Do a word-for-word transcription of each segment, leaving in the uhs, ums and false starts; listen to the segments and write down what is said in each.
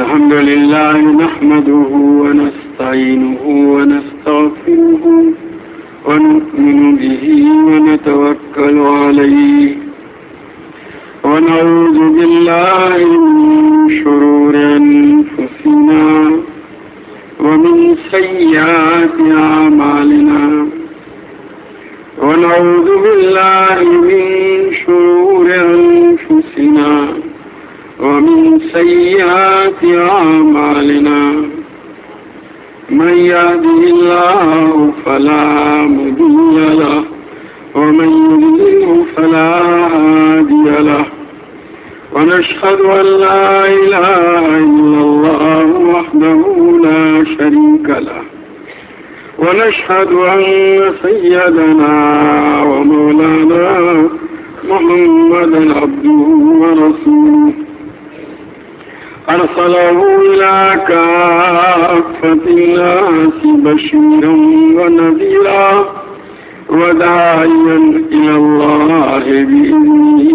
الحمد لله نحمده ونستعينه ونستغفره ونؤمن به ونتوكل عليه ونعوذ بالله من شرور أنفسنا ومن سيئات أعمالنا ونعوذ بالله من شرور أنفسنا ومن سيئات أعمالنا من يهده الله فلا مضل له ومن يضلل فلا هادي له ونشهد أن لا إله إلا الله وحده لا شريك له ونشهد أن سيدنا ومولانا محمدا عبده ورسوله أرسله إلى كافة الناس بشيرا ونذيرا وداعيا إلى الله بإذنه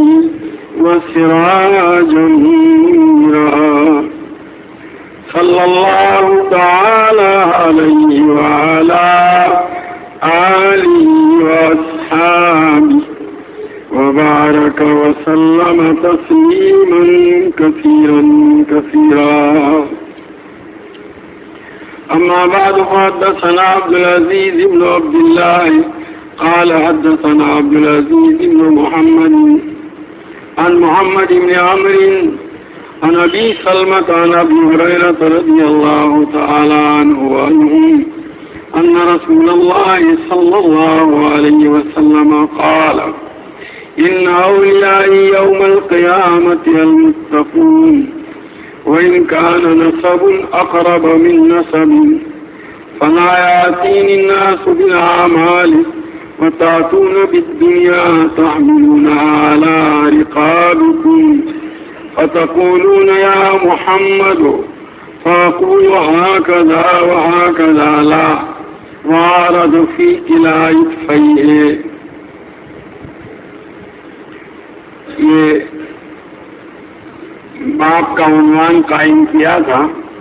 وسراجا منيرا صلى الله تعالى عليه وعلى آله وأصحابه وبارك وسلم تسليما كثيرا كثيرا أما بعد فحدثنا عبد العزيز بن عبد الله قال حدثنا عبد العزيز بن محمد عن محمد بن عمرو عن أبي سلمة عن أبي هريرة رضي الله تعالى عنه وعنهم أن رسول الله صلى الله عليه وسلم قال إن أوليائي يوم القيامة المتقون وإن كان نسب أقرب من نسب فلا يأتيني الناس بالأعمال وتأتون بالدنيا تحملونها على رقابكم فتقولون يا محمد فأقول هكذا وهكذا لا وأعرض في كلا يدفيه. یہ باپ کا عنوان قائم کیا تھا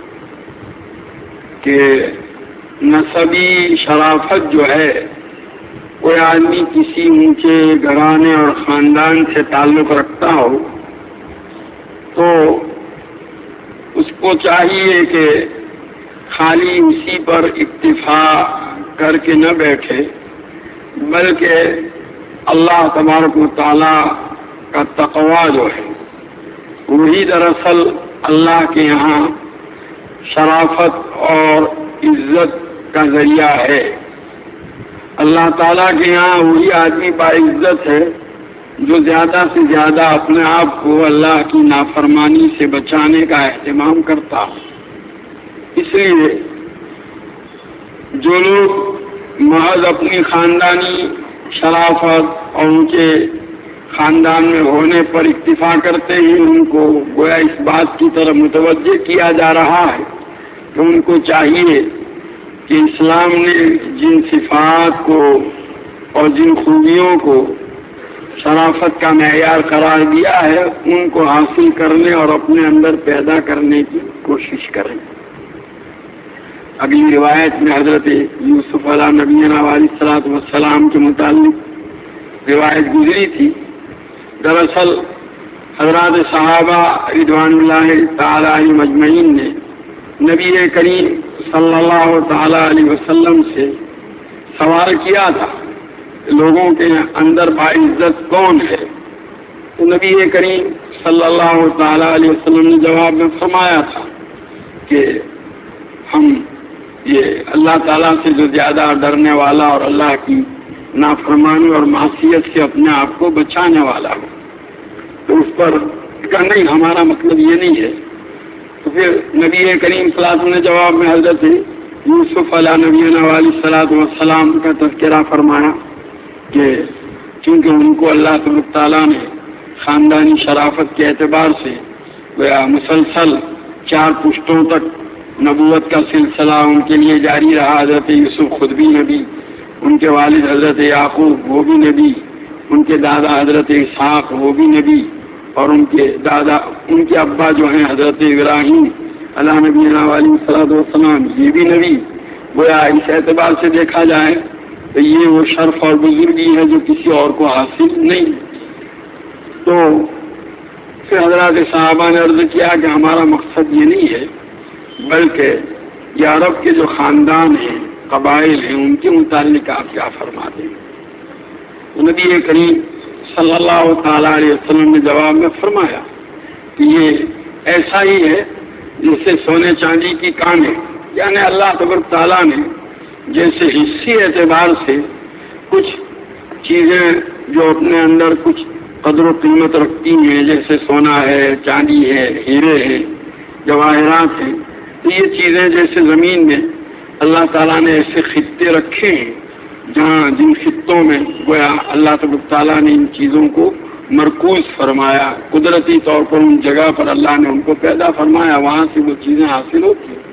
کہ نسبی شرافت جو ہے کوئی آدمی کسی اونچے گھرانے اور خاندان سے تعلق رکھتا ہو تو اس کو چاہیے کہ خالی اسی پر اکتفا کر کے نہ بیٹھے بلکہ اللہ تبارک و تعالی کا تقوی جو ہے وہی دراصل اللہ کے یہاں شرافت اور عزت کا ذریعہ ہے. اللہ تعالیٰ کے یہاں وہی آدمی باعزت ہے جو زیادہ سے زیادہ اپنے آپ کو اللہ کی نافرمانی سے بچانے کا اہتمام کرتا ہو. اس لیے جو لوگ محض اپنی خاندانی شرافت اور ان کے خاندان میں ہونے پر اکتفا کرتے ہیں ان کو گویا اس بات کی طرف متوجہ کیا جا رہا ہے کہ ان کو چاہیے کہ اسلام نے جن صفات کو اور جن خوبیوں کو شرافت کا معیار قرار دیا ہے ان کو حاصل کرنے اور اپنے اندر پیدا کرنے کی کوشش کریں. اگلی روایت میں حضرت یوسف علیہ نبینا علیہ الصلوۃ والسلام کے متعلق روایت گزری تھی. دراصل حضرات صحابہ رضوان اللہ تعالی علیہم اجمعین نے نبی کریم صلی اللہ تعالی علیہ وسلم سے سوال کیا تھا لوگوں کے اندر باعزت کون ہے. تو نبی کریم صلی اللہ تعالی علیہ وسلم نے جواب میں فرمایا تھا کہ ہم یہ اللہ تعالیٰ سے جو زیادہ ڈرنے والا اور اللہ کی نافرمانی اور معصیت سے اپنے آپ کو بچانے والا ہو. تو اس پر کہا نہیں ہمارا مطلب یہ نہیں ہے. تو پھر نبی کریم صلی اللہ علیہ وسلم نے جواب میں حضرت یوسف علیہ نبینا علیہ الصلوۃ والسلام کا تذکرہ فرمایا کہ چونکہ ان کو اللہ تعالیٰ نے خاندانی شرافت کے اعتبار سے مسلسل چار پشتوں تک نبوت کا سلسلہ ان کے لیے جاری رہا. حضرت یوسف خود بھی نبی, ان کے والد حضرت یعقوب وہ بھی نبی, ان کے دادا حضرت اسحاق وہ بھی نبی, اور ان کے دادا ان کے ابا جو ہیں حضرت ابراہیم اللہ نبی علیہ الصلوۃ والسلام یہ بھی نبی گویا اس اعتبار سے دیکھا جائے تو یہ وہ شرف اور بزرگی ہے جو کسی اور کو حاصل نہیں. تو پھر حضرات صحابہ نے عرض کیا کہ ہمارا مقصد یہ نہیں ہے بلکہ یہ عرب کے جو خاندان ہیں قبائل ہیں ان کے متعلق آپ کیا فرماتے ہیں؟ نبی کریم صلی اللہ تعالی علیہ وسلم نے جواب میں فرمایا کہ یہ ایسا ہی ہے جیسے سونے چاندی کی کان ہے، یعنی اللہ تبارک تعالیٰ نے جیسے حصی اعتبار سے کچھ چیزیں جو اپنے اندر کچھ قدر و قیمت رکھتی ہیں جیسے سونا ہے، چاندی ہے، ہیرے ہیں، جواہرات ہیں، تو یہ چیزیں جیسے زمین میں اللہ تعالیٰ نے ایسے خطے رکھے ہیں جہاں جن خطوں میں گویا اللہ تبارک تعالیٰ نے ان چیزوں کو مرکوز فرمایا، قدرتی طور پر ان جگہ پر اللہ نے ان کو پیدا فرمایا، وہاں سے وہ چیزیں حاصل ہوتی ہیں.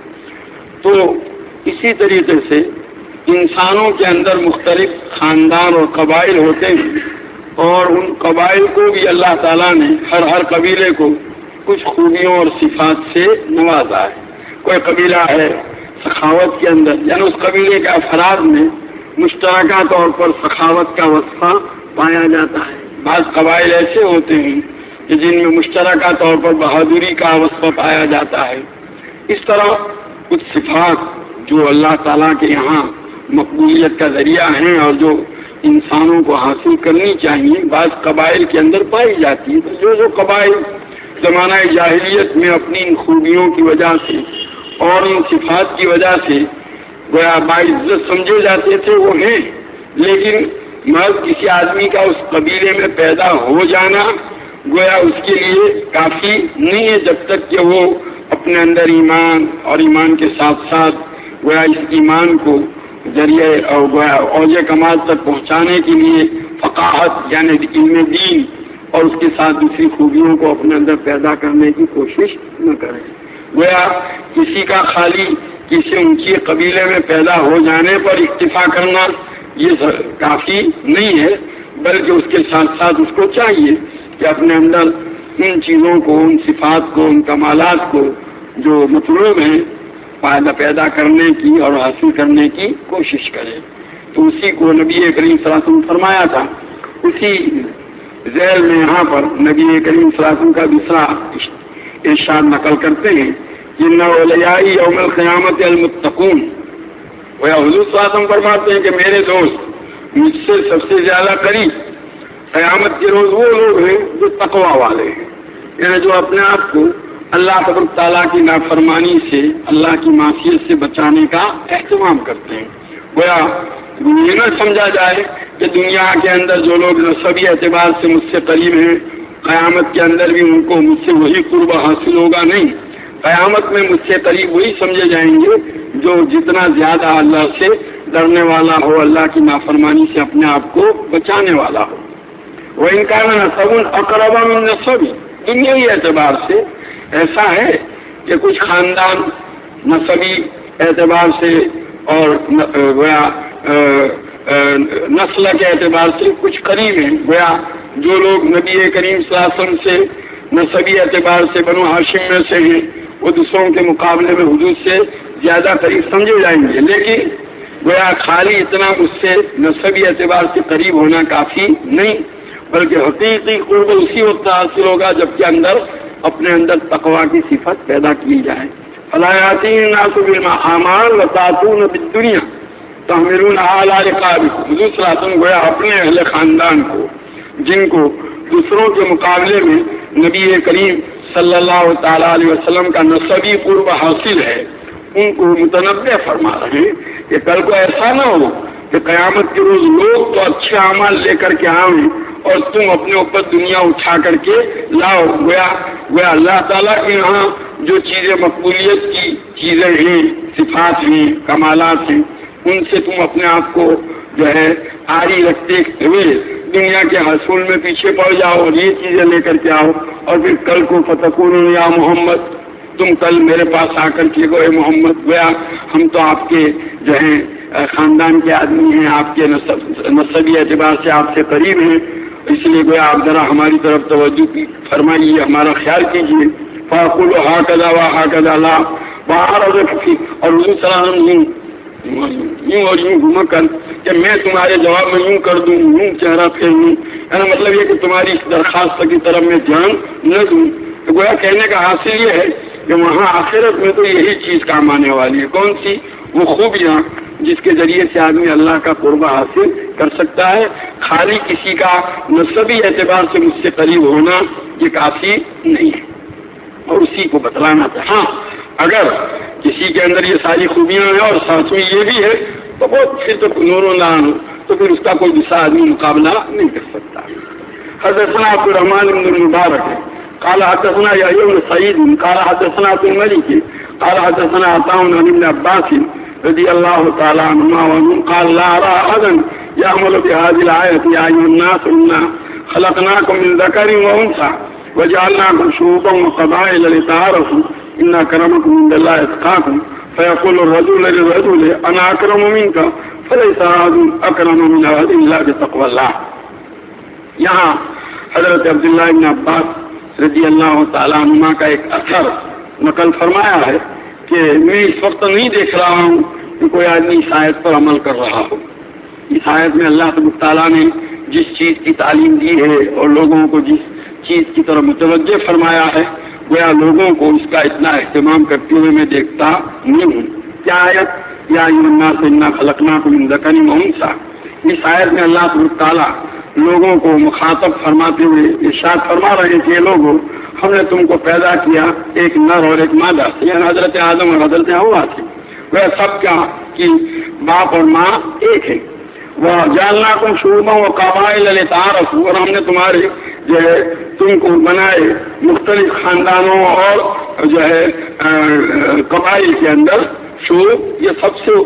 تو اسی طریقے سے انسانوں کے اندر مختلف خاندان اور قبائل ہوتے ہیں اور ان قبائل کو بھی اللہ تعالیٰ نے ہر ہر قبیلے کو کچھ خوبیوں اور صفات سے نوازا ہے. کوئی قبیلہ ہے سخاوت کے اندر، یعنی اس قبیلے کے افراد میں مشترکہ طور پر سخاوت کا وصفہ پایا جاتا ہے. بعض قبائل ایسے ہوتے ہیں کہ جن میں مشترکہ طور پر بہادری کا وصفہ پایا جاتا ہے. اس طرح کچھ صفات جو اللہ تعالیٰ کے یہاں مقبولیت کا ذریعہ ہیں اور جو انسانوں کو حاصل کرنی چاہیے بعض قبائل کے اندر پائی جاتی ہے. تو جو جو قبائل زمانہ جاہلیت میں اپنی ان خوبیوں کی وجہ سے اور ان صفات کی وجہ سے گویا باعزت سمجھے جاتے تھے وہ ہیں، لیکن مرد کسی آدمی کا اس قبیلے میں پیدا ہو جانا گویا اس کے لیے کافی نہیں ہے جب تک کہ وہ اپنے اندر ایمان اور ایمان کے ساتھ ساتھ گویا اس ایمان کو ذریعے اور گویا اوج کمال تک پہنچانے کے لیے فقاہت یعنی علم دین اور اس کے ساتھ دوسری خوبیوں کو اپنے اندر پیدا کرنے کی کوشش نہ کرے. گویا کسی کا خالی کسی اونچی قبیلے میں پیدا ہو جانے پر اکتفا کرنا یہ کافی نہیں ہے، بلکہ اس کے ساتھ ساتھ اس کو چاہیے کہ اپنے اندر ان چیزوں کو، ان صفات کو، ان کمالات کو جو مطلوب ہیں فائدہ پیدا کرنے کی اور حاصل کرنے کی کوشش کرے. تو اسی کو نبی کریم صلی اللہ علیہ وسلم فرمایا تھا. اسی ذیل میں یہاں پر نبی کریم صلی اللہ علیہ وسلم کا دوسرا ارشاد نقل کرتے ہیں جن اولیائی یوم القیامت المتقون. وہ حضور صلی اللہ علیہ وسلم فرماتے ہیں کہ میرے دوست مجھ سے سب سے زیادہ قریب قیامت کے روز وہ لوگ ہیں جو تقوی والے ہیں، یعنی جو اپنے آپ کو اللہ تبارک تعالیٰ کی نافرمانی سے، اللہ کی معصیت سے بچانے کا اہتمام کرتے ہیں. گویا یہ نہ سمجھا جائے کہ دنیا کے اندر جو لوگ نسبی اعتبار سے مجھ سے قریب ہیں قیامت کے اندر بھی ان کو مجھ سے وہی قرب حاصل ہوگا. نہیں، قیامت میں مجھ سے قریب وہی سمجھے جائیں گے جو جتنا زیادہ اللہ سے ڈرنے والا ہو، اللہ کی نافرمانی سے اپنے آپ کو بچانے والا ہو. وہ ان کا نسب اقرب من نسب، دنیاوی اعتبار سے ایسا ہے کہ کچھ خاندان نسبی اعتبار سے اور گویا نسل کے اعتبار سے کچھ قریب ہیں. گویا جو لوگ نبی کریم صلی اللہ علیہ وسلم سے نسبی اعتبار سے بنو ہاشم میں سے ہیں وہ دوسروں کے مقابلے میں حدود سے زیادہ قریب سمجھے جائیں گے، لیکن گویا خالی اتنا اس سے نسبی اعتبار سے قریب ہونا کافی نہیں، بلکہ حقیقی قرب اسی وقت حاصل ہوگا جبکہ اندر اپنے اندر تقوی کی صفت پیدا کی جائے. فلایاتی الناس بالاعمال وتاتون بالدنیا تحملون علی رقابکم. حضور صلی اللہ علیہ وسلم گویا اپنے اہل خاندان کو جن کو دوسروں کے مقابلے میں نبی کریم صلی اللہ تعالی علیہ وسلم کا نسبی قرب حاصل ہے ان کو متنبع فرما رہے ہیں کہ کل کو ایسا نہ ہو کہ قیامت کے روز لوگ تو اچھے اعمال لے کر کے آئیں اور تم اپنے اوپر دنیا اٹھا کر کے لاؤ. گویا گویا اللہ تعالیٰ کے یہاں جو چیزیں مقبولیت کی چیزیں ہیں، صفات ہیں، کمالات ہیں، ان سے تم اپنے آپ کو جو ہے آری رکھتے ہوئے دنیا کے حصول میں پیچھے پڑ جاؤ اور یہ چیزیں لے کر کے آؤ اور پھر کل کو فتقون یا محمد، تم کل میرے پاس آ کر کے گوئے محمد گویا ہم تو آپ کے جو ہیں خاندان کے آدمی ہیں، آپ کے نسبی اعتبار سے آپ سے قریب ہیں، اس لیے گویا آپ ذرا ہماری طرف توجہ فرمائیے، ہمارا خیال کیجیے. فاقول ہاکذا وہاکذا لا وعرض کی، اور حضور صلی اللہ علیہ وسلم یوں اور یوں گھما کر کہ میں تمہارے جواب میں یوں کر دوں، یوں چہرہ پھیر دوں، یعنی مطلب یہ کہ تمہاری اس درخواست کی طرف میں دھیان نہ دوں. تو گویا کہنے کا حاصل یہ ہے کہ وہاں آخرت میں تو یہی چیز کام آنے والی ہے. کون سی؟ وہ خوبیاں جس کے ذریعے سے آدمی اللہ کا قربہ حاصل کر سکتا ہے. خالی کسی کا نسبی اعتبار سے مجھ سے قریب ہونا یہ کافی نہیں ہے، اور اسی کو بتلانا تھا. ہاں اگر کسی کے اندر یہ ساری خوبیاں ہیں اور ساتھ میں یہ بھی ہے تو بہت پھر تو نور و نان ہو تو پھر اس کا کوئی دوسرا آدمی مقابلہ نہیں کر سکتا. حدثنا عبد الرحمن بن المبارک قال حدثنا يحيى بن سعيد قال حدثنا عبد الملك قال حدثنا عطاء عن ابن عباس رضي الله تعالى عنهما وعنه قال لا أرى أحدا يعمل بهذه الآية يا أيها الناس إنا خلقناكم من ذكر وأنثى وجعلناكم شعوبا وقبائل لتعارفوا إن أكرمكم عند الله أتقاكم فيقول الرجل للرجل أنا أكرم منك فليس أحد أكرم من أحد إلا بتقوى الله. یہاں حضرت عبداللہ ابن عباس رضی اللہ تعالیٰ عنہ کا ایک اثر نقل فرمایا ہے کہ میں اس وقت نہیں دیکھ رہا ہوں کہ کوئی آدمی اس آیت پر عمل کر رہا ہو. اس آیت میں اللہ تعالیٰ نے جس چیز کی تعلیم دی ہے اور لوگوں کو جس چیز کی طرف متوجہ فرمایا ہے گویا لوگوں کو اس کا اتنا اہتمام کرتے ہوئے میں دیکھتا نہیں ہوں. کیا آیت؟ یا ایھا الناس انا خلقناکم من ذکر و انثی. اس آیت میں اللہ تعالیٰ لوگوں کو مخاطب فرماتے ہوئے ارشاد فرما رہے ہیں کہ لوگوں ہم نے تم کو پیدا کیا ایک نر اور ایک مادہ سے، یعنی حضرت آدم اور حضرت حوا سے. وہ سب کیا کہ باپ اور ماں ایک ہے. وہ جعلناکم شعوبا وقبائل لتعارفوا، اور ہم نے تمہارے جو ہے تم کو بنائے مختلف خاندانوں اور جو ہے قبائل کے اندر. شعوب یہ سب سے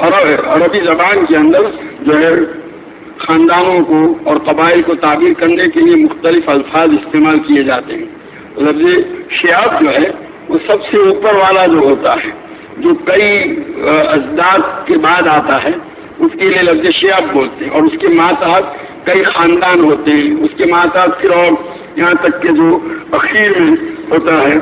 عربی زبان کے اندر جو ہے خاندانوں کو اور قبائل کو تعبیر کرنے کے لیے مختلف الفاظ استعمال کیے جاتے ہیں. لفظ شعب جو ہے وہ سب سے اوپر والا جو ہوتا ہے جو کئی اجداد کے بعد آتا ہے اس کے لیے لفظ شعب بولتے ہیں، اور اس کے ماتحت کئی خاندان ہوتے ہیں. اس کے ماتحت پھر اور یہاں تک کہ جو اخیر میں ہوتا ہے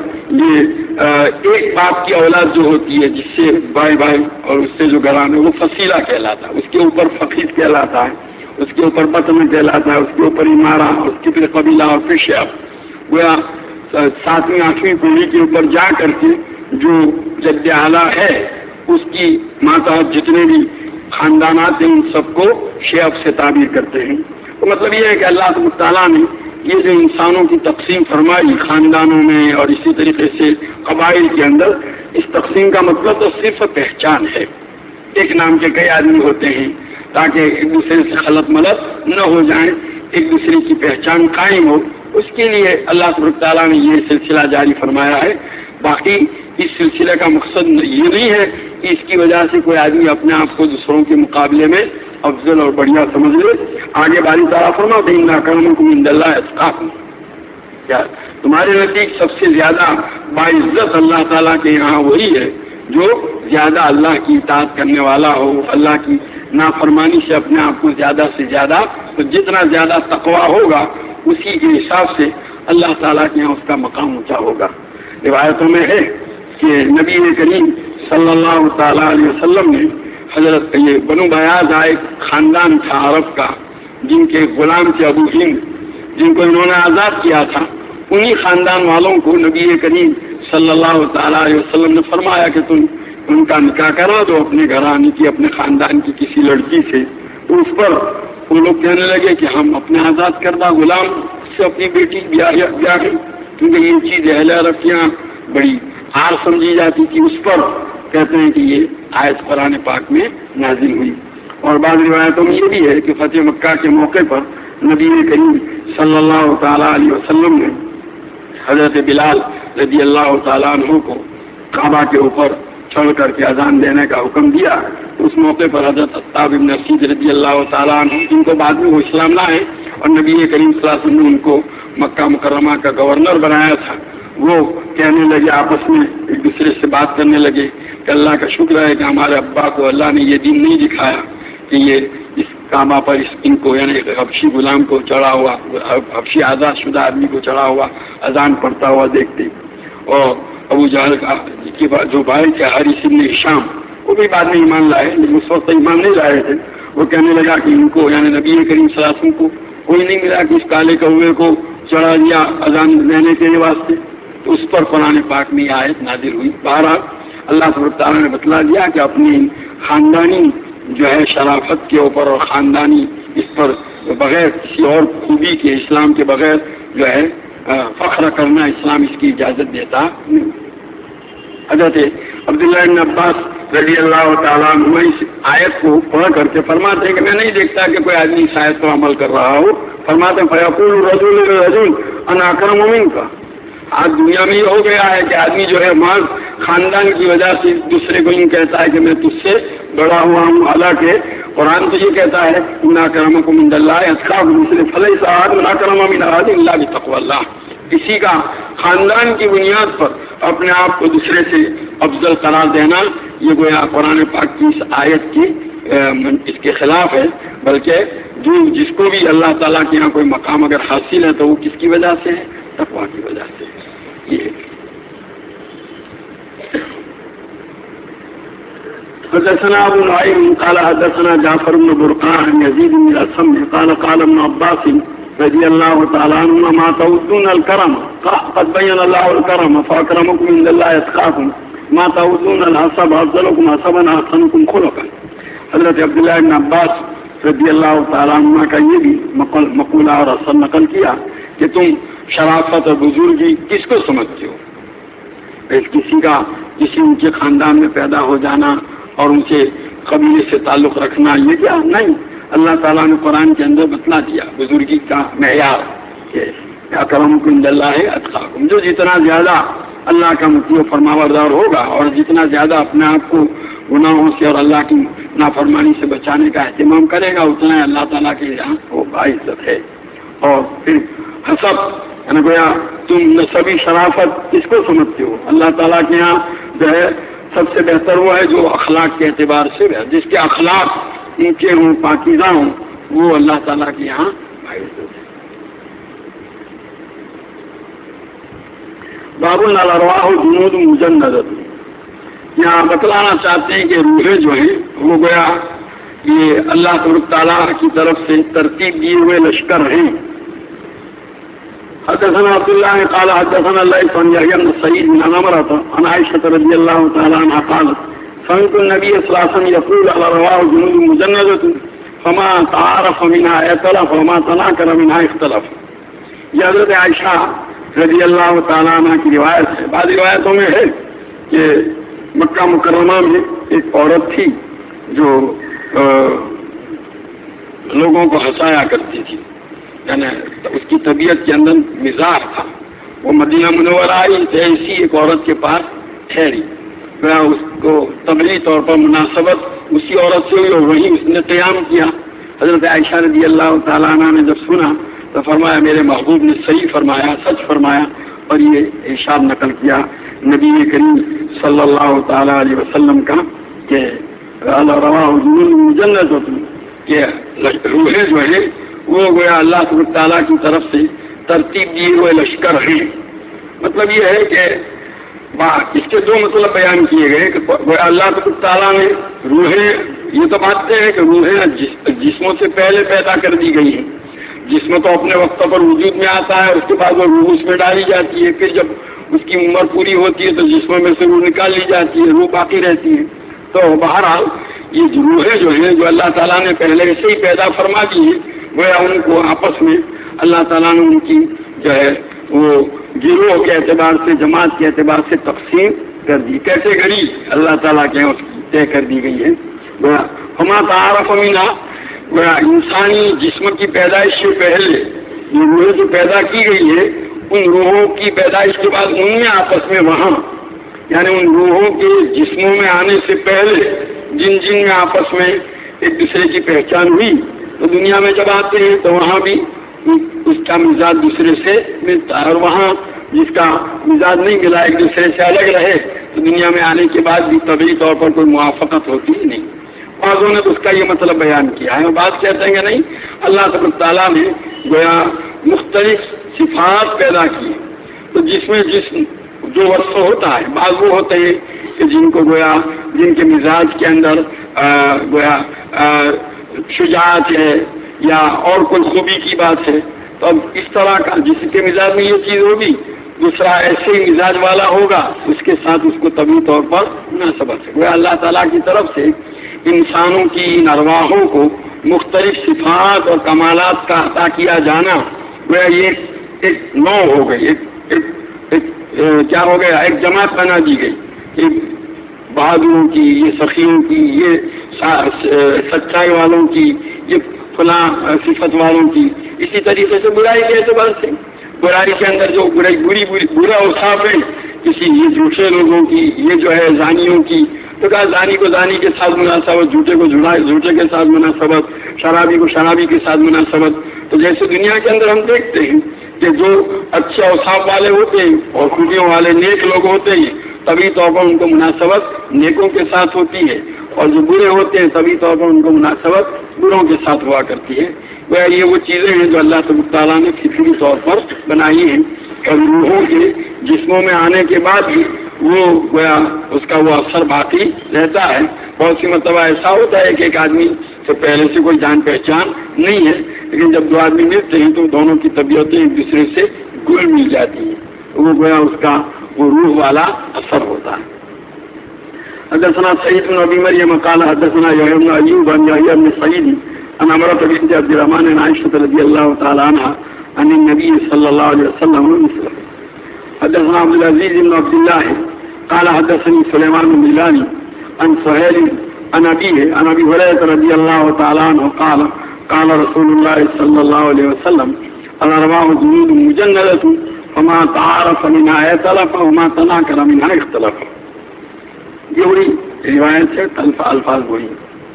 یہ ایک باپ کی اولاد جو ہوتی ہے جس سے بھائی بھائی اور اس سے جو گھرانے وہ فصیلہ کہلاتا ہے. اس کے اوپر فقید کہلاتا ہے، اس کے اوپر بطن کہلاتا ہے، اس کے اوپر امارہ، اس کے پھر قبیلہ اور پھر شعب. گویا ساتویں آٹھویں پیڑھی کے اوپر جا کر کے جو جد اعلیٰ ہے اس کی ماتحت جتنے بھی خاندانات ہیں ان سب کو شعب سے تعبیر کرتے ہیں. تو مطلب یہ ہے کہ اللہ تعالیٰ نے یہ جو انسانوں کی تقسیم فرمائی خاندانوں میں اور اسی طریقے سے قبائل کے اندر، اس تقسیم کا مطلب تو صرف پہچان ہے. ایک نام کے کئی آدمی ہوتے ہیں تاکہ ایک دوسرے سے خلط ملط نہ ہو جائیں، ایک دوسرے کی پہچان قائم ہو. اس کے لیے اللہ سبحانہ تعالیٰ نے یہ سلسلہ جاری فرمایا ہے. باقی اس سلسلے کا مقصد یہ نہیں ہے کہ اس کی وجہ سے کوئی آدمی اپنے آپ کو دوسروں کے مقابلے میں افضل اور بڑھیا سمجھ لے. آگے باری تعالیٰ فرما ان اکرمکم عند اللہ اتقاکم، کیا تمہارے نزدیک سب سے زیادہ باعزت اللہ تعالیٰ کے یہاں وہی ہے جو زیادہ اللہ کی اطاعت کرنے والا ہو، اللہ کی نافرمانی سے اپنے آپ کو زیادہ سے زیادہ، تو جتنا زیادہ تقویٰ ہوگا اسی کے حساب سے اللہ تعالیٰ کے یہاں اس کا مقام اونچا ہوگا. روایتوں میں ہے کہ نبی کریم صلی اللہ تعالیٰ علیہ وسلم نے حضرت یہ بنو بیاض ایک خاندان تھا عرب کا جن کے غلام تھے ابو ہند، جن کو انہوں نے آزاد کیا تھا. انہی خاندان والوں کو نبی کریم صلی اللہ تعالیٰ علیہ وسلم نے فرمایا کہ تم ان کا نکاح کرا دو اپنے گھرانے کی، اپنے خاندان کی کسی لڑکی سے. تو اس پر وہ لوگ کہنے لگے کہ ہم اپنے آزاد کردہ غلام سے اپنی بیٹی بیاہ کریں، کیونکہ یہ چیز اہل عرب کے یہاں بڑی ہار سمجھی جاتی تھی. اس پر کہتے ہیں کہ یہ آیت قرآن پاک میں نازل ہوئی. اور بعض روایتوں میں یہ بھی ہے کہ فتح مکہ کے موقع پر نبی کریم صلی اللہ تعالیٰ علیہ وسلم نے حضرت بلال رضی اللہ تعالیٰ عنہ کو کعبہ کے اوپر چڑھ کر کے اذان دینے کا حکم دیا. اس موقع پر حضرت عتاب بن اسید رضی اللہ تعالیٰ عنہ جن کو بعد میں وہ اسلام لائے اور نبی کریم صلی اللہ علیہ وسلم نے ان کو مکہ مکرمہ کا گورنر بنایا تھا، وہ کہنے لگے آپس میں ایک دوسرے سے بات کرنے لگے کہ اللہ کا شکر ہے کہ ہمارے ابا کو اللہ نے یہ دین نہیں دکھایا کہ یہ اس کعبہ پر اس ان کو یعنی حبشی غلام کو چڑھا ہوا، حبشی آزاد شدہ آدمی کو چڑھا ہوا اذان پڑھتا ہوا دیکھتے. اور ابو جہل کا جو بھائی تھے حارث بن ہشام، وہ بھی بعد میں ایمان لائے، لیکن اس وقت ایمان نہیں لائے تھے. وہ کہنے لگا کہ ان کو یعنی نبی کریم صلی اللہ علیہ وسلم کو کوئی نہیں ملا کہ اس کالے کوے کو چڑھا دیا اذان دینے کے واسطے، تو اس پر قرآن پاک میں آیت نازل ہوئی. بہرحال اللہ سبحانہ تعالیٰ نے بتلا دیا کہ اپنی خاندانی جو ہے شرافت کے اوپر اور خاندانی اس پر بغیر کسی اور خوبی کے، اسلام کے بغیر جو ہے فخر کرنا اسلام اس کی اجازت دیتا نہیں. حضرت عبداللہ بن عباس رضی اللہ تعالیٰ عنہ اس آیت کو پڑھ کر کے فرماتے ہیں کہ میں نہیں دیکھتا کہ کوئی آدمی اس آیت پر عمل کر رہا ہو. فرماتے ہیں فیقول الرجل للرجل انا اکرم منک. آج دنیا میں یہ ہو گیا ہے کہ آدمی جو ہے محض خاندان کی وجہ سے دوسرے کو یہ کہتا ہے کہ میں تجھ سے بڑا ہوا ہوں، حالانکہ قرآن تو یہ کہتا ہے ان اکرمکم عند اللہ اتقاکم، فلیس احد اکرم من احد الا بتقوی اللہ. کسی کا خاندان کی بنیاد پر اپنے آپ کو دوسرے سے افضل قرار دینا یہ گویا قرآن پاک کی اس آیت کی اس کے خلاف ہے، بلکہ جو جس کو بھی اللہ تعالیٰ کے یہاں کوئی مقام اگر حاصل ہے تو وہ کس کی وجہ سے ہے؟ تقویٰ کی وجہ سے. یہ حدثنا ابو نعيم قال حدثنا جعفر بن برقان عن يزيد بن الأسم قال قال ابن عباس رضي الله تعالى عنهما ما تعدون الكرم قد بين الله الكرم فأكرمكم عند الله أتقاكم ما تعدون الحسب أفضلكم حسبا أحسنكم خلقا. حضرت عبداللہ بن عباس رضی اللہ تعالیٰ عنہ کا یہ بھی مقولہ اور اثر نقل کیا کہ تم شرافت اور بزرگی کس کو سمجھتے ہو؟ کسی کا کسی ان کے خاندان میں پیدا ہو جانا اور ان سے قبیلے سے تعلق رکھنا یہ کیا نہیں. اللہ تعالیٰ نے قرآن کے اندر بتلا دیا بزرگی کا معیار کہ اکرمکم عند اللہ اتقاکم. جو جتنا زیادہ اللہ کا مطیع و فرمانبردار ہوگا اور جتنا زیادہ اپنے آپ کو گناہوں سے اور اللہ کی نافرمانی سے بچانے کا اہتمام کرے گا اتنا اللہ تعالیٰ کے یہاں وہ باعزت ہے. اور پھر حسب یعنی گویا تم نسبی شرافت کس کو سمجھتے ہو؟ اللہ تعالیٰ کے یہاں جو ہے سب سے بہتر وہ ہے جو اخلاق کے اعتبار سے ہے، جس کے اخلاق اونچے ہوں پاکیزہ ہوں وہ اللہ تعالیٰ کے یہاں باعزت ہے. باب الارواح جنود مجندۃ. یہاں بتلانا چاہتے ہیں کہ روحیں جو ہیں وہ گویا یہ اللہ تبارک تعالیٰ کی طرف سے ترتیب دیے ہوئے لشکر ہیں. حدثنا عبد الله قال حدثنا الليث عن يحيى بن سعيد بن عمرة عن عائشة رضي الله تعالى عنها قالت سمعت النبي صلى الله عليه وسلم يقول الارواح جنود مجندة فما تعارف منها ائتلف وما تناكر منها اختلف. یہ حضرت عائشہ رضی اللہ تعالیٰ عنہ کی روایت ہے. بعض روایتوں میں ہے کہ مکہ مکرمہ میں ایک عورت تھی جو لوگوں کو ہنسایا کرتی تھی، یعنی اس کی طبیعت کے اندر مزاح تھا. وہ مدینہ منورہ آئی تو ایسی ایک عورت کے پاس ٹھہری، اس کو طبعی طور پر مناسبت اسی عورت سے ہوئی اور وہی اس نے قیام کیا. حضرت عائشہ رضی اللہ تعالیٰ عنہ نے جب سنا تو فرمایا میرے محبوب نے صحیح فرمایا، سچ فرمایا. اور یہ ارشاد نقل کیا نبی کریم صلی اللہ تعالیٰ علیہ وسلم کا کہ رواہ جنت کہ روحیں جو ہیں وہ گویا اللہ سبحانہ تعالیٰ کی طرف سے ترتیب دیے ہوئے لشکر ہیں. مطلب یہ ہے کہ اس کے دو مطلب بیان کیے گئے کہ گویا اللہ سبحانہ تعالیٰ نے روحیں یہ تو باتیں ہیں کہ روحیں جسموں سے پہلے پیدا کر دی گئی ہیں. جسم تو اپنے وقت پر وجود میں آتا ہے، اس کے بعد وہ روح اس میں ڈالی جاتی ہے، پھر جب اس کی عمر پوری ہوتی ہے تو جسم میں سے روح نکال لی جاتی ہے، روح باقی رہتی ہے. تو بہرحال یہ روحیں جو ہیں جو اللہ تعالیٰ نے پہلے سے ہی پیدا فرما دی ہے گویا ان کو آپس میں اللہ تعالیٰ نے ان کی جو ہے وہ گروہ کے اعتبار سے جماعت کے اعتبار سے تقسیم کر دی. کیسے گری اللہ تعالیٰ کے اس کی طے کر دی گئی ہے. گویا ہما تعارف امینا گویا انسانی جسم کی پیدائش سے پہلے جو روحیں جو پیدا کی گئی ہے ان روحوں کی پیدائش کے بعد ان میں آپس میں وہاں یعنی ان روحوں کے جسموں میں آنے سے پہلے جن جن میں آپس میں ایک دوسرے کی پہچان ہوئی تو دنیا میں جب آتے ہیں تو وہاں بھی اس کا مزاج دوسرے سے ملتا ہے، اور وہاں جس کا مزاج نہیں ملا ایک دوسرے سے الگ رہے تو دنیا میں آنے کے بعد بھی طبعی طور پر کوئی موافقت ہوتی ہی نہیں. بعضوں نے تو اس کا یہ مطلب بیان کیا ہے. بات کہتے ہیں کہ نہیں اللہ تبارک تعالیٰ نے گویا مختلف صفات پیدا کی تو جس میں جس جو وصف ہوتا ہے. بعض وہ ہوتے ہیں کہ جن کو گویا جن کے مزاج کے اندر گویا شجاعت ہے یا اور کوئی خوبی کی بات ہے, تو اب اس طرح کا جس کے مزاج میں یہ چیز ہوگی دوسرا ایسے ہی مزاج والا ہوگا, اس کے ساتھ اس کو طبی طور پر مناسبت ہے. گویا اللہ تعالیٰ کی طرف سے انسانوں کی ان ارواحوں کو مختلف صفات اور کمالات کا عطا کیا جانا گویا یہ ایک نو ہو گئی, ایک, ایک, ایک کیا ہو گیا, ایک جماعت بنا دی گئی. ایک بہادروں کی, یہ سخیوں کی, یہ سچائی والوں کی, یہ فلاں صفت والوں کی. اسی طریقے سے برائی کے اعتبار سے برائی کے اندر جو بری بری برا اوصاف ہے کسی یہ جھوٹے لوگوں کی, یہ جو ہے زانیوں کی, تو کہا زانی کو زانی کے ساتھ مناسبت, جھوٹے کو جھوٹے کے ساتھ مناسبت, شرابی کو شرابی کے ساتھ مناسبت. تو جیسے دنیا کے اندر ہم دیکھتے ہیں کہ جو اچھے اوصاف والے ہوتے ہیں اور خوبیوں والے نیک لوگ ہوتے ہیں طبی طور پر ان کو مناسبت نیکوں کے ساتھ ہوتی ہے, اور جو برے ہوتے ہیں طبی طور پر ان کو مناسبت بروں کے ساتھ ہوا کرتی ہے. وہ یہ وہ چیزیں ہیں جو اللہ تبارک تعالیٰ نے فطری طور پر بنائی ہیں, اور روحوں کے جسموں میں آنے کے بعد بھی وہ گویا اس کا وہ اثر باقی رہتا ہے. بہت سی مرتبہ ایسا ہوتا ہے کہ ایک آدمی سے پہلے سے کوئی جان پہچان نہیں ہے, لیکن جب دو آدمی ملتے ہیں تو دونوں کی طبیعتیں ایک دوسرے سے گل مل جاتی ہیں, وہ گویا اس کا وہ روح والا اثر ہوتا ہے. حدثنا سعید بن ابی مریم قال حدثنا یحیی بن ایوب عن یحیی بن سعید عن عمرة بنت عبد الرحمن عن عائشة رضي الله تعالى عنها عن النبي صلى الله عليه وسلم مثله. حدثنا عبد العزيز بن عبد الله قال حدثني سليمان بن بلال عن سهيل عن أبيه عن أبي هريرة رضي الله تعالى عنه قال قال رسول الله صلى الله عليه وسلم الأرواح جنود مجندة فما تعارف منها ائتلف وما تناكر منها اختلف. یہ وہی روایت ہے, الفاظ وہی.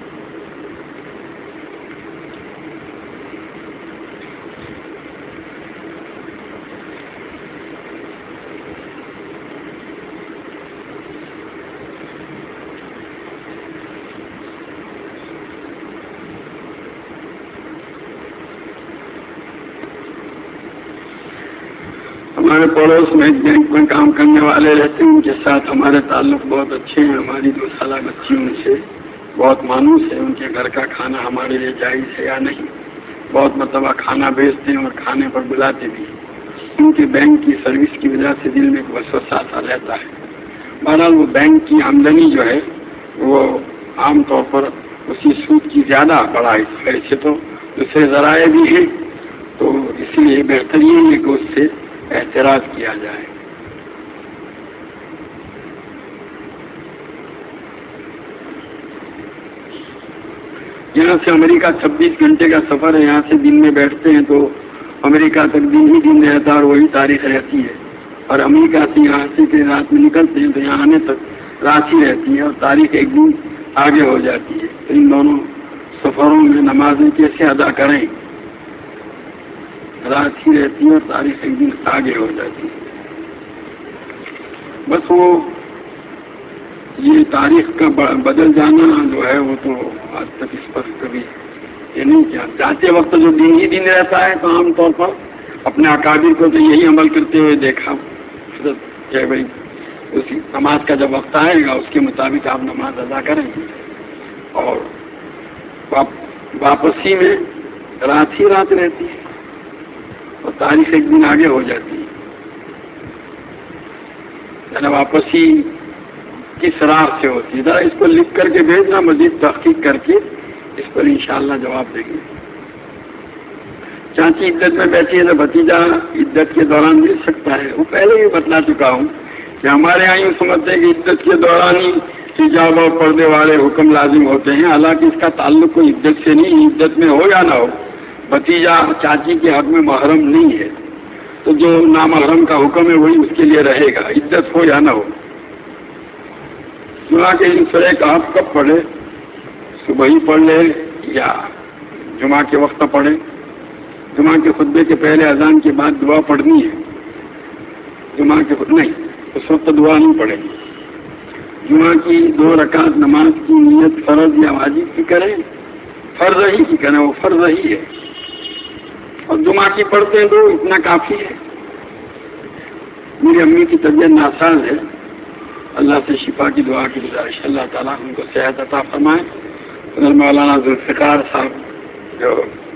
ہمارے پڑوس میں ایک بینک میں کام کرنے والے رہتے ہیں, ان کے ساتھ ہمارے تعلق بہت اچھے ہیں. ہماری دو سالہ بچی ان سے بہت مانوس ہے. ان کے گھر کا کھانا ہمارے لیے جائز ہے یا نہیں, بہت مرتبہ کھانا بھیجتے ہیں اور کھانے پر بلاتے بھی. ان کے بینک کی سروس کی وجہ سے دل میں ایک وسوسہ سا رہتا ہے. بہرحال وہ بینک کی آمدنی جو ہے وہ عام طور پر اسی سود کی زیادہ بڑا حصہ ہے. ایسے تو دوسرے ذرائع بھی ہیں, تو اس لیے بہتر یہ ہے کہ اس سے اعتراض کیا جائے. یہاں سے امریکہ چھبیس گھنٹے کا سفر ہے. یہاں سے دن میں بیٹھتے ہیں تو امریکہ تک دن ہی دن رہتا اور وہی تاریخ رہتی ہے, اور امریکہ سے یہاں سے کہ رات میں نکلتے ہیں تو یہاں آنے تک رات ہی رہتی ہے اور تاریخ ایک دن آگے ہو جاتی ہے. تو ان دونوں سفروں میں نمازیں کیسے ادا کریں, رات ہی رہتی ہے اور تاریخ ایک دن آگے ہو جاتی ہے. بس وہ یہ تاریخ کا بدل جانا جو ہے وہ تو آج تک اس پر کبھی یہ نہیں کیا. جاتے وقت جو دن ہی دن رہتا ہے تو عام طور پر اپنے اکابر کو تو یہی عمل کرتے ہوئے دیکھا کہ بھائی اسی نماز کا جب وقت آئے گا اس کے مطابق آپ نماز ادا کریں گے, اور واپسی میں رات ہی رات رہتی ہے اور تاریخ ایک دن آگے ہو جاتی ہے. یعنی واپسی کس راہ سے ہوتی ہے, ذرا اس کو لکھ کر کے بھیجنا, مزید تحقیق کر کے اس پر انشاءاللہ جواب دیں گے. چاچی عدت میں بیٹھی ہے تو بھتیجا عدت کے دوران مل سکتا ہے. وہ پہلے ہی بتلا چکا ہوں کہ ہمارے یہاں یوں سمجھتے ہیں کہ عدت کے دوران ہی حجاب اور پردے والے حکم لازم ہوتے ہیں, حالانکہ اس کا تعلق کوئی عدت سے نہیں. عدت میں ہو یا نہ ہو, بھتیجا چاچی کے حق میں محرم نہیں ہے, تو جو نامحرم کا حکم ہے وہی اس کے لیے رہے گا, عدت ہو یا نہ ہو. جمعہ کے ان سرے کا آپ کب پڑھے, صبح ہی پڑھ لے یا جمعہ کے وقت پڑھے. جمعہ کے خطبے کے پہلے اذان کے بعد دعا پڑھنی ہے. جمعہ کے خطبے نہیں, اس وقت دعا نہیں پڑھے گی. جمعہ کی دو رکعت نماز کی نیت فرض یا واجب کی کریں, فرض ہی کی کریں, وہ فرض ہی ہے. اور جمعہ کی پڑھتے ہیں تو اتنا کافی ہے. मेरी अम्मी की तबीयत नासाज है, अल्लाह से शिफा की दुआ की गुजारिश, अल्लाह ताला उनको सेहत अता फरमाए। उधर मौलाना जुल्फ़िकार साहब जो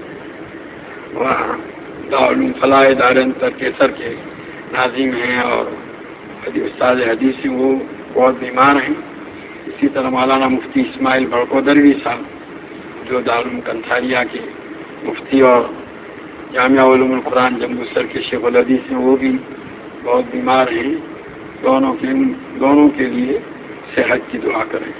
दारुल फलाह दारंतर केसर के नाजिम हैं और उस्ताद हदीस हैं, वो बहुत बीमार हैं। इसी तरह मौलाना मुफ्ती इस्माइल बड़कोदरवी साहब जो दारुल कंसारिया के मुफ्ती और जामिया उलूमुल कुरान जम्बूसर के शेख उल हदीस हैं, वो भी बहुत बीमार हैं। दोनों के दोनों के लिए सेहत की दुआ करें।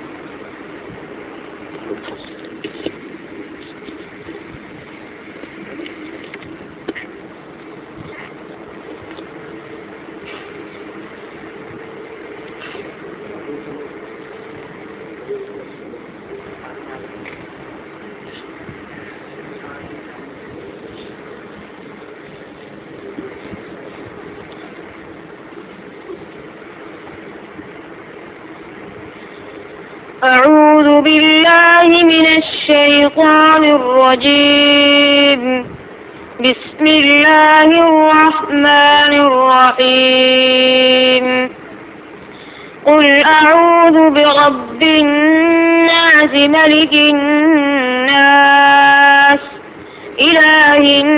أعوذ بالله من الشيطان الرجيم. بسم الله الرحمن الرحيم. قل أعوذ برب الناس ملك الناس إله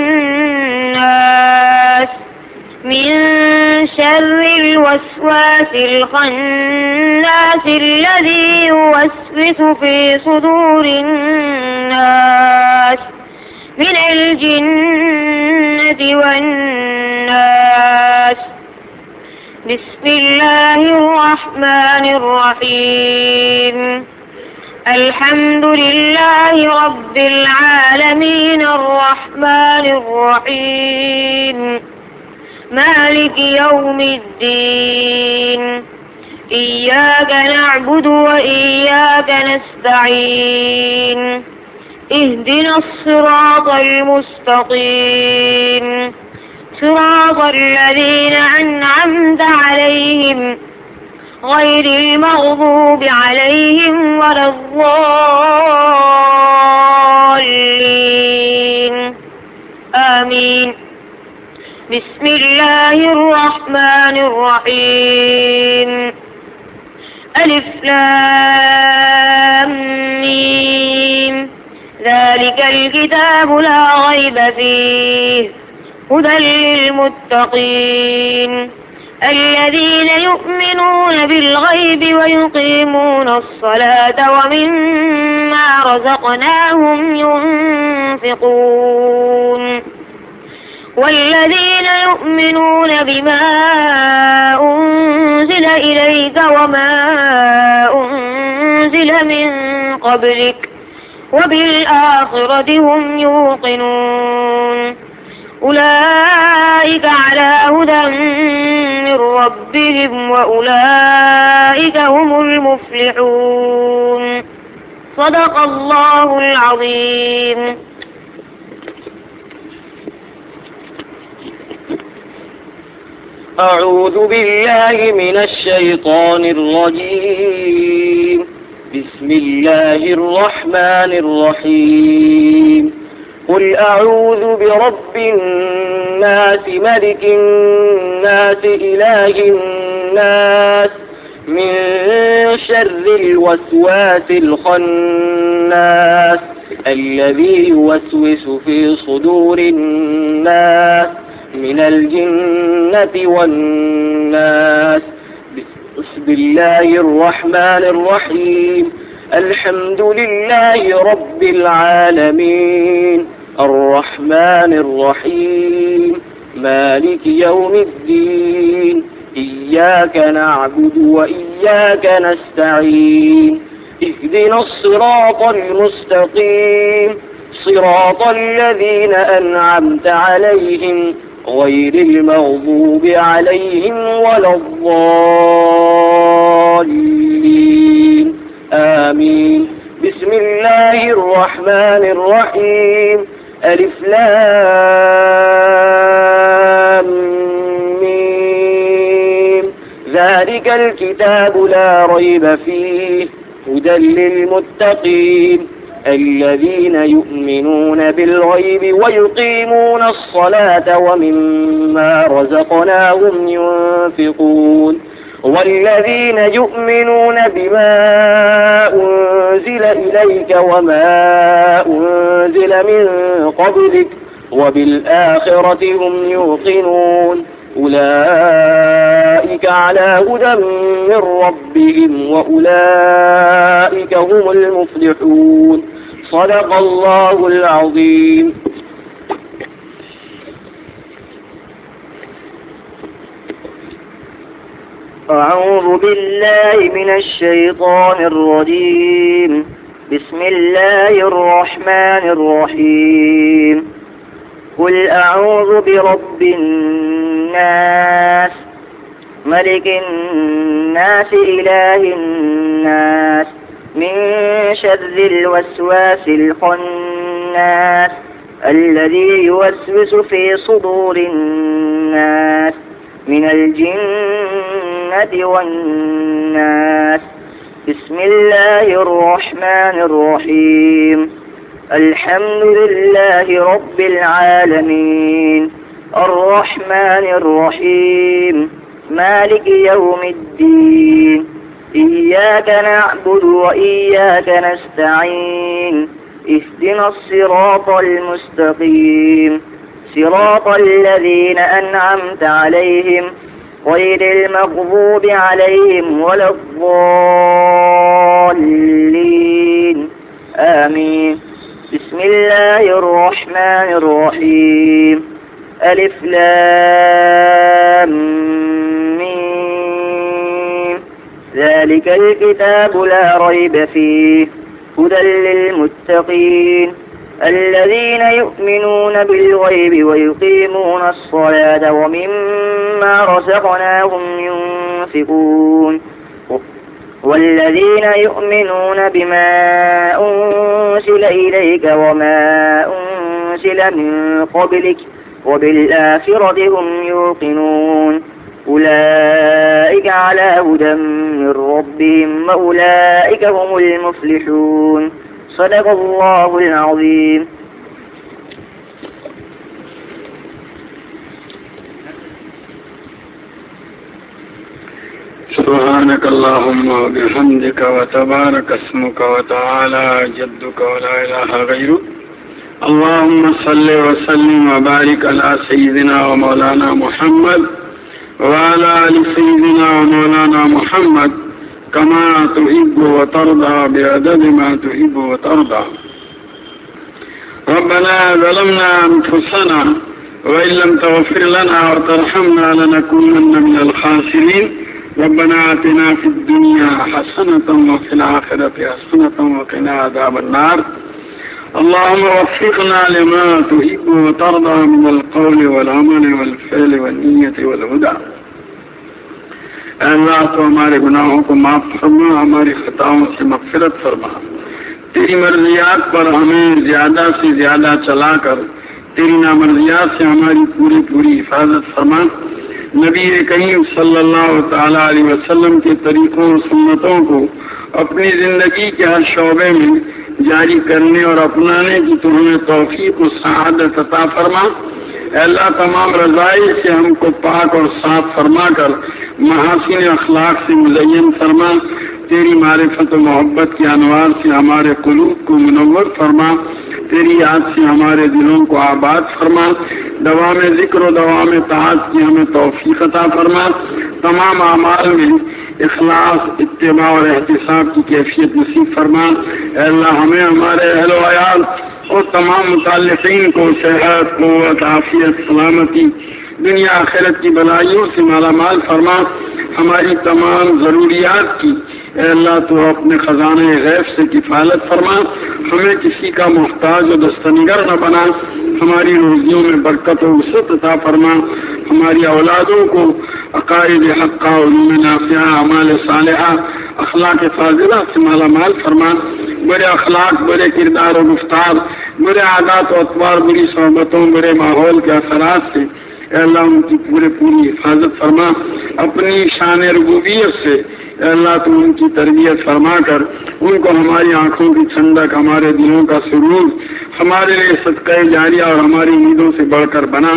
الناس من شر الوسواس الخناس الذي يوسوس في صدور الناس من الجنة والناس. بسم الله الرحمن الرحيم. الحمد لله رب العالمين الرحمن الرحيم مالك يوم الدين. إياك نعبد وإياك نستعين. اهدنا الصراط المستقيم صراط الذين أنعمت عليهم غير المغضوب عليهم ولا الضالين. آمين. بسم الله الرحمن الرحيم. ألف لام ميم. ذلك الكتاب لا ريب فيه هدى للمتقين الذين يؤمنون بالغيب ويقيمون الصلاة ومما رزقناهم ينفقون والذين يؤمنون بما أنزل إليك وما أنزل من قبلك وبالآخرة هم يوقنون. أولئك على هدى من ربهم وأولئك هم المفلحون. صدق الله العظيم. أعوذ بالله من الشيطان الرجيم. بسم الله الرحمن الرحيم. قل أعوذ برب الناس ملك الناس إله الناس من شر الوسواس الخناس الذي يوسوس في صدور الناس من الجنة والناس. بسم الله الرحمن الرحيم. الحمد لله رب العالمين الرحمن الرحيم مالك يوم الدين. إياك نعبد وإياك نستعين. اهدنا الصراط المستقيم صراط الذين أنعمت عليهم غير المغضوب عليهم ولا الضالين. آمين. بسم الله الرحمن الرحيم. ألف لام ميم. ذلك الكتاب لا ريب فيه هدى للمتقين الذين يؤمنون بالغيب ويقيمون الصلاة ومما رزقناهم ينفقون والذين يؤمنون بما أنزل إليك وما أنزل من قبلك وبالآخرة هم يوقنون أولئك على هدى من ربهم وأولئك هم المفلحون صدق الله العظيم. أعوذ بالله من الشيطان الرجيم. بسم الله الرحمن الرحيم. قل أعوذ برب الناس ملك الناس إله الناس من شر الوسواس الخناس الذي يوسوس في صدور الناس من الجنة والناس. بسم الله الرحمن الرحيم. الحمد لله رب العالمين الرحمن الرحيم مالك يوم الدين إياك نعبد وإياك نستعين اهدنا الصراط المستقيم صراط الذين أنعمت عليهم غير المغضوب عليهم ولا الضالين آمين. بسم الله الرحمن الرحيم. ألف لام ميم ذلك الكتاب لا ريب فيه هدى للمتقين الذين يؤمنون بالغيب ويقيمون الصلاة ومما رزقناهم ينفقون والذين يؤمنون بما أنزل إليك وما أنزل من قبلك وبالآخرة هم يوقنون أولئك على هدى من ربهم وأولئك هم المفلحون صدق الله العظيم. سبحانك اللهم وبحمدك وتبارك اسمك وتعالى جدك ولا إله غيرك. اللهم صل وسلم وبارك على سيدنا ومولانا محمد وعلى آل سيدنا ومولانا محمد كما تحب وترضى بعدد ما تحب وترضى. ربنا ظلمنا أنفسنا وإن لم تغفر لنا وترحمنا لنكونن من الخاسرين. ربنا آتنا في الدنيا حسنة وفي الآخرة حسنة وقنا عذاب النار. اللهم وفقنا لما تحب وترضى من القول والعمل والفعل والنية والهدى. اے اللہ تو ہمارے گناہوں کو معاف فرما، ہماری خطاؤں سے مغفرت فرما، تیری مرضیات پر ہمیں زیادہ سے زیادہ چلا کر تیری نامرضیات سے ہماری پوری پوری حفاظت فرما. نبی کریم صلی اللہ تعالی علیہ وسلم کے طریقوں اور سنتوں کو اپنی زندگی کے ہر شعبے میں جاری کرنے اور اپنانے کی تو ہمیں توفیق و سعادت عطا فرما. اے اللہ تمام رضائل سے ہم کو پاک اور صاف فرما کر محاسن اخلاق سے مزین فرما. تیری معرفت و محبت کے انوار سے ہمارے قلوب کو منور فرما. تیری یاد سے ہمارے دلوں کو آباد فرما. دوام ذکر و دوام طاعت کی ہمیں توفیق عطا فرما. تمام اعمال میں اخلاص، اتباع اور احتساب کی کیفیت نصیب فرما. اے اللہ ہمیں، ہمارے اہل و عیال اور تمام متعلقین کو صحت، قوت، عافیت، سلامتی، دنیا آخرت کی بلائیوں سے مالا مال فرما. ہماری تمام ضروریات کی اے اللہ تو اپنے خزانے غیب سے کفالت فرما. ہمیں کسی کا محتاج و دستنگر نہ بنا. ہماری روزیوں میں برکت و وسعت عطا فرما. ہماری اولادوں کو عقائد حقہ، علوم نافعہ، اعمال صالحہ، اخلاق فاضلہ سے مالا مال فرما. برے اخلاق، برے کردار و گفتار، برے عادات و اطوار، بری صحبتوں، برے ماحول کے اثرات سے اے اللہ ان کی پورے پوری حفاظت فرما. اپنی شان ربوبیت سے اے اللہ تو ان کی تربیت فرما کر ان کو ہماری آنکھوں کی ٹھنڈک، ہمارے دلوں کا سرور، ہمارے لیے صدقہ جاریہ اور ہماری امیدوں سے بڑھ کر بنا۔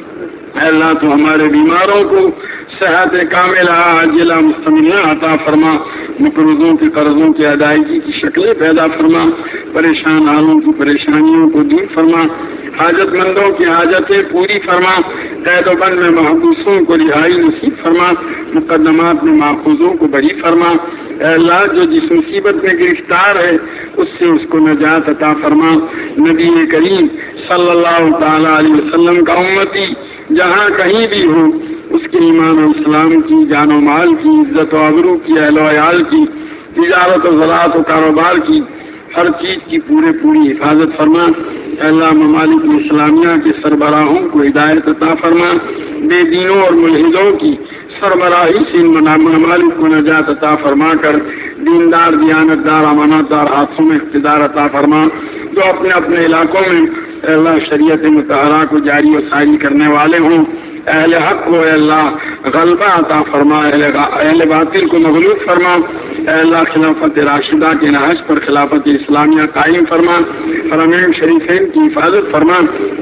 اے اللہ تو ہمارے بیماروں کو صحت کاملہ عاجلہ مستمرہ عطا فرما، مقروضوں کے قرضوں کی ادائیگی کی شکلیں پیدا فرما، پریشان حالوں کی پریشانیوں کو دور فرما، حاجت مندوں کی حاجتیں پوری فرما، قید و بند میں محبوسوں کو رہائی نصیب فرما، مقدمات میں ماخوذوں کو بری فرما۔ اے اللہ جو جس مصیبت میں گرفتار ہے اس سے اس کو نجات عطا فرما۔ نبی کریم صلی اللہ تعالی علیہ وسلم کا امتی جہاں کہیں بھی ہو اس کے ایمان و اسلام کی، جان و مال کی، عزت و آبرو کی، اہل و عیال کی، تجارت و زراعت و کاروبار کی، ہر چیز کی پورے پوری حفاظت فرما۔ اے اللہ ممالک اسلامیہ کے سربراہوں کو ہدایت عطا فرما، بے دینوں اور ملحدوں کی سربراہی سے ان ممالک کو نجات عطا فرما کر دیندار، دیانتدار، امانت دار ہاتھوں میں اقتدار عطا فرما، جو اپنے اپنے علاقوں میں اے اللہ شریعت مطہرہ کو جاری و ساری کرنے والے ہوں، اہل حق کو اے اللہ غلبہ عطا فرما، اہل باطل کو مغلوب فرما۔ اے اللہ خلافت راشدہ کے نہج پر خلافت اسلامیہ قائم فرما، حرمین شریفین کی حفاظت فرما۔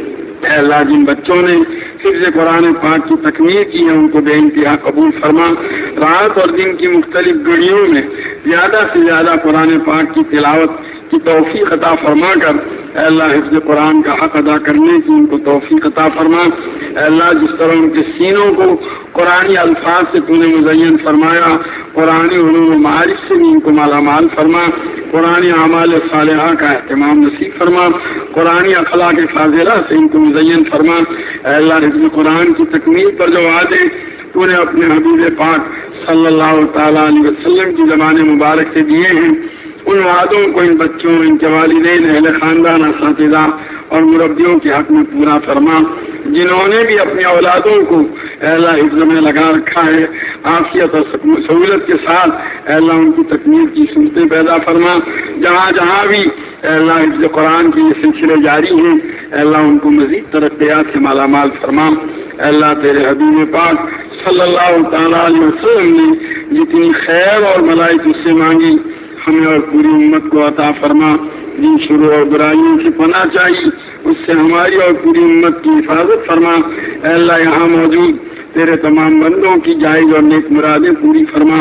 اے اللہ جن بچوں نے حفظ قرآن پاک کی تکمیل کی ہے ان کو بے انتہا قبول فرما، رات اور دن کی مختلف گھڑیوں میں زیادہ سے زیادہ قرآن پاک کی تلاوت کی توفیق عطا فرما کر اے اللہ حفظ قرآن کا حق ادا کرنے کی ان کو توفیق عطا فرما۔ اے اللہ جس طرح ان کے سینوں کو قرآنی الفاظ سے تو نے مزین فرمایا، قرآنی علوم و معارف سے بھی ان کو مالا مال فرما، قرآنی اعمال صالحہ کا اہتمام نصیب فرما، قرآنی اخلاق فاضلہ سے ان کو مزین فرما۔ اے اللہ حفظ قرآن کی تکمیل پر جو وعدے تو نے اپنے حبیب پاک صلی اللہ تعالیٰ علیہ وسلم کی زبان مبارک سے دیے ہیں ان وعدوں کو ان بچوں، ان کے والدین، اہل خاندان، اساتذہ اور مربیوں کے حق میں پورا فرما۔ جنہوں نے بھی اپنی اولادوں کو اے اللہ حفظ میں لگا رکھا ہے عافیت اور سہولت کے ساتھ اے اللہ ان کی تکمیل کی صورتیں پیدا فرما۔ جہاں جہاں بھی اے اللہ حفظ قرآن کے یہ سلسلے جاری ہیں اے اللہ ان کو مزید ترقیات سے مالا مال فرما۔ اے اللہ تیرے حبیب پاک صلی اللہ تعالیٰ علیہ وسلم نے جتنی خیر اور بھلائی تجھ سے مانگی ہمیں اور پوری امت کو عطا فرما۔ جن شروع اور برائیوں سے پناہ چاہیے اس سے ہماری اور پوری امت کی حفاظت فرما۔ اے اللہ یہاں موجود تیرے تمام بندوں کی جائز اور نیک مرادیں پوری فرما۔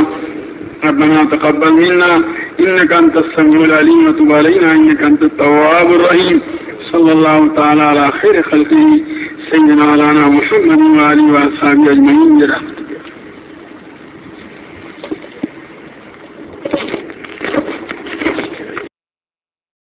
ربنا تقبل منا انك انت السميع العليم وتب علينا انك انت التواب الرحيم صلى الله تعالى على خير خلقه سيدنا مولانا محمد وآله وصحبه اجمعين برحمتك